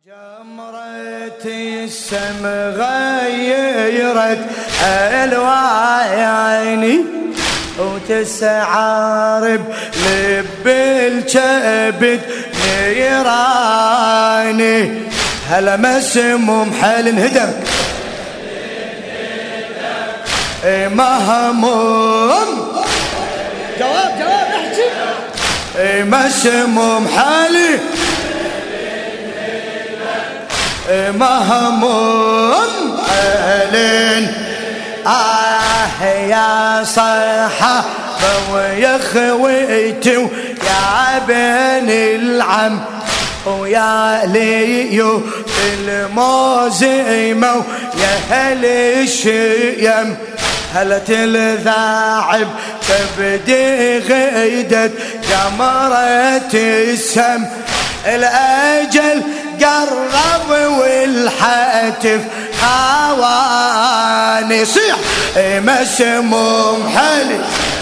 جمرة السم غيرت الوعيني وتسعر بلب الكبد نيراني هلا مسموم حال انهدم مهموم جواب احكي مسموم حالي مهموم حالين يا صحابة ويا خويتي ويا بن العم ويا ليو الموزيمة ويا هل الشيم هلا تلذاعب تبدي غيدت جمرة السم الأجل قرب والحتف خواني صيح مسموم حالي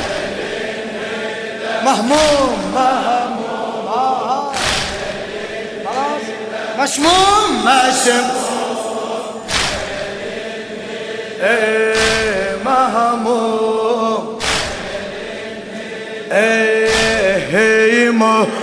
مهموم مسموم مهموم هيمو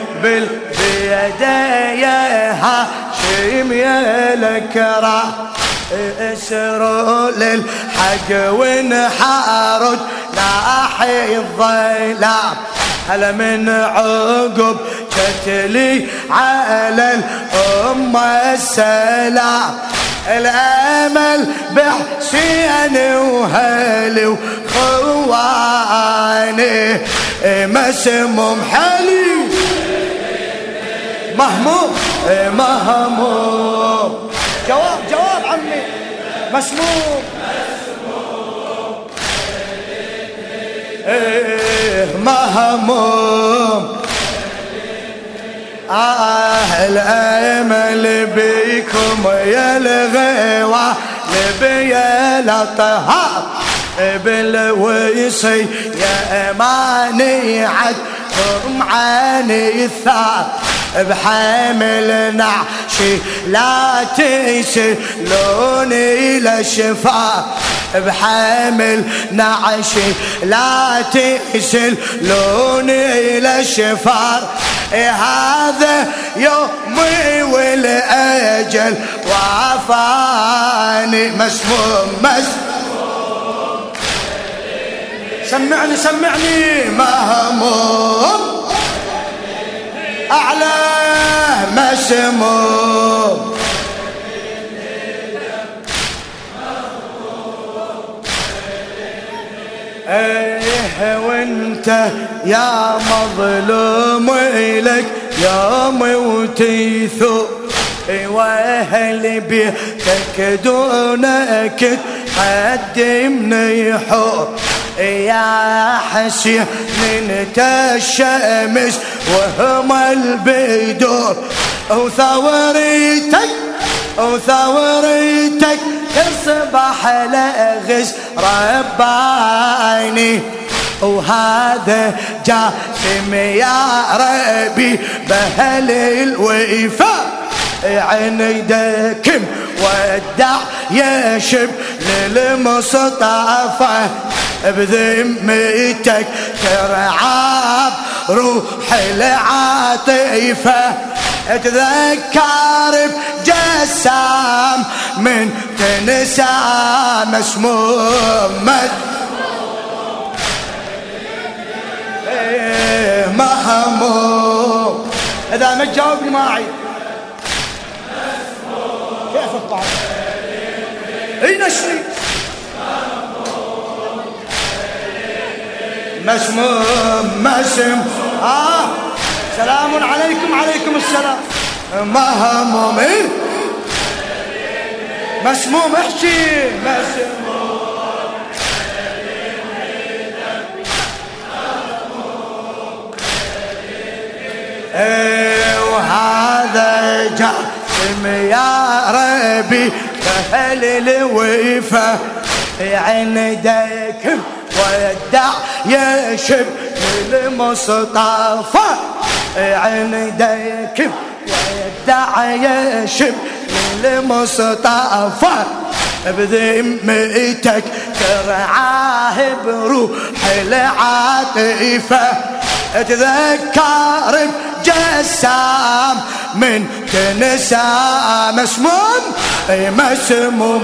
بالبيدايها شيم يا الكرا اسروا للحق ونحارج ناحي الظلام هلا من عقب قتلي على الأمة السلام الأمل بحسين وهلي وخواني مسموم حالي مهموم جواب عمي مسموم مهموم الأمل بيكم يا الغوى لبيا لطهار بالويصي يا أماني عدكم عاني الثار بحامل نعشي لا تسلوني لشفار بحامل نعشي لا تسلوني لشفار هذا يومي والأجل وعفاني مسموم سمعني مهموم أعلى مسموم وانت يا مظلوم إلك يا موتيثو واهل بيتك دونك قدمني حور يا حسين انت الشمس وهم البدور وثوريتك تصبح لغز رباني وهذا جاسم يا ربي بهل الوفاء عندكم ودع يشب للمصطفى بذمتك ترعاب روح العاطفة تذكر بجسام من تنسى مسموم مهموم إذا ما تجاوبني ما أعيد كيف الطعم اي نشري مسموم سلام عليكم السلام مهموم مسموم احكي وهذا جاسم يا ربي بهل الوفا عندك ودع يشب المصطفى عندك يدعي يشب للمصطفى بذمتك ترعاه بروح العاطفة اتذكر بجسام من تنسى مسموم مسموم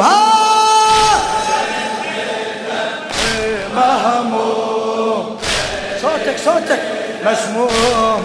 مهموم صوتك مسموم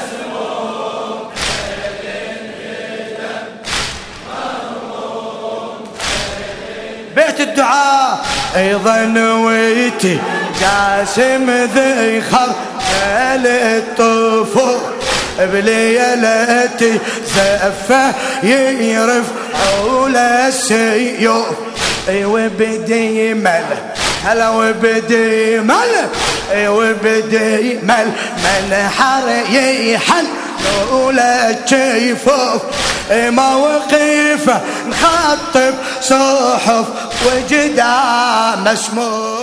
بيت الدعاء ايضا ويتي جاسم ذي خر الطفور بليلتي زفه يرف حول السيوف وبدي مل هلا وبدي مل وبدي مل منحر يحل لولا الجيفوف موقف نخطب صحف وجدا مسموم